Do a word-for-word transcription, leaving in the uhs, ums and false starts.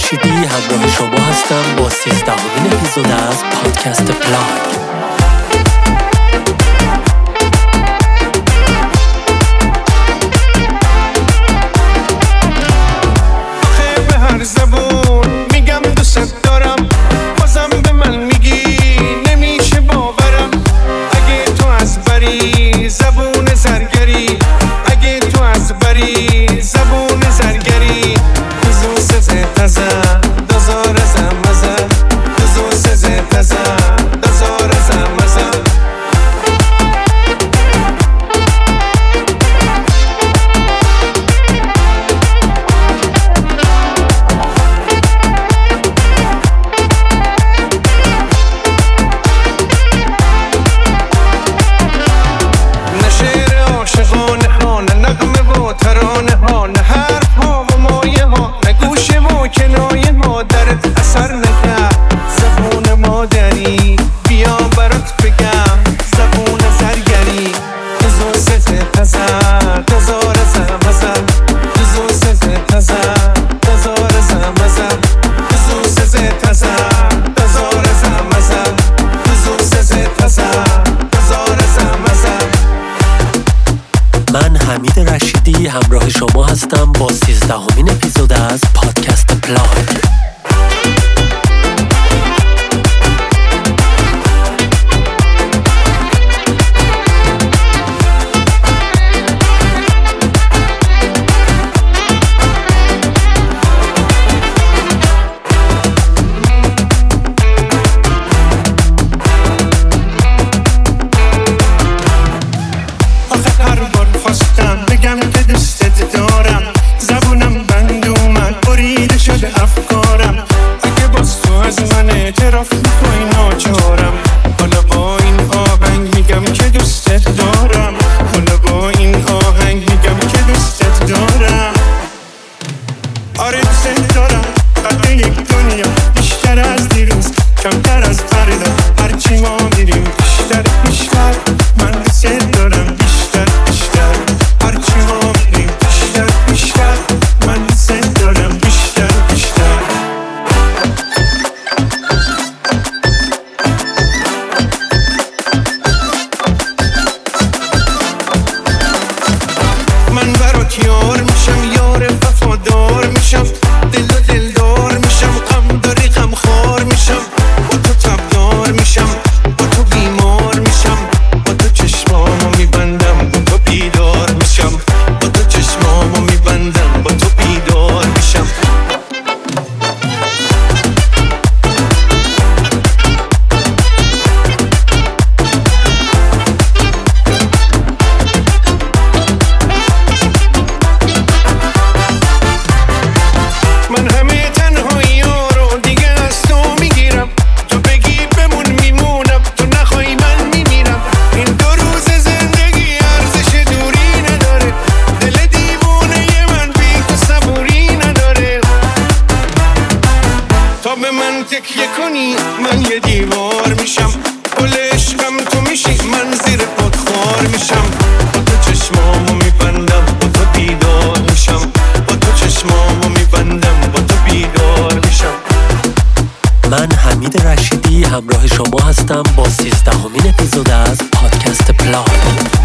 رشیدی همراه شما هستم با سیزدهمین اپیزود از پادکست پلاگ. حمید رشیدی همراه شما هستم با سیزدهمین اپیزود از پادکست پلاگ. من یه دیوار میشم، گل عشقم تو میشی، من زیر پات خار میشم. با تو چشمامو میبندم، با تو بیدار میشم. با تو چشمامو میبندم، با تو بیدار میشم. من حمید رشیدی همراه شما هستم با سیزدهمین اپیزود از پادکست پلاگ.